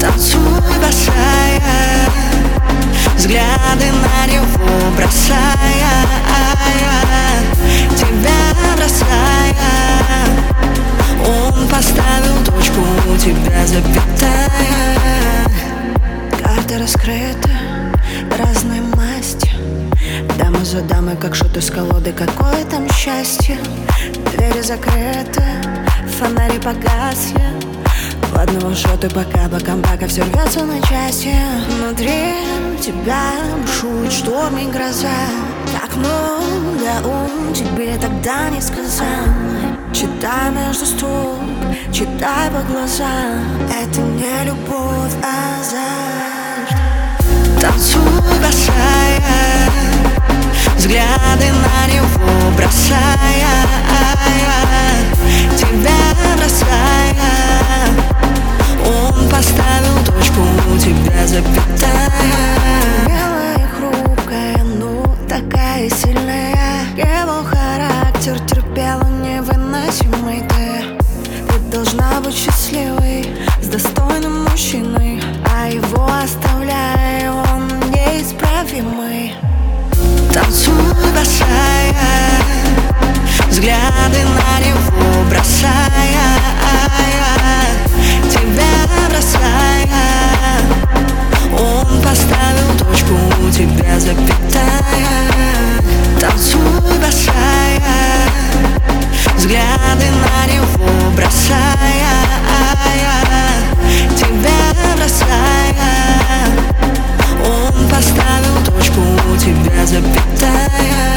Танцуй, босая, взгляды на него бросая, тебя бросая. Он поставил точку, у тебя запятая. Карта раскрыта, разной масти, дамы за дамой, как шуты с колоды. Какое там счастье, двери закрыты, фонари погасли. Ладно уж, ты пока бокам бака все рвется на части. Внутри тебя бушует шторм и гроза. Так много тебе тогда не сказал. Читай между строк, читай по глазам. Это не любовь, а азарт. Танцуй, босая, взгляды на него бросая, тебя бросая. Он поставил точку, у тебя запятая. Белая и хрупкая, ну такая сильная. Его характер терпела невыносимый. Ты должна быть счастливой с достойным мужчиной, а его оставляя, он неисправимый. Танцуй, босая, взгляды на него бросая, тебя бросая. Он поставил точку, у тебя запятая. Танцуй, босая, взгляды на него бросая, тебя бросая. Он поставил точку, у тебя запятая.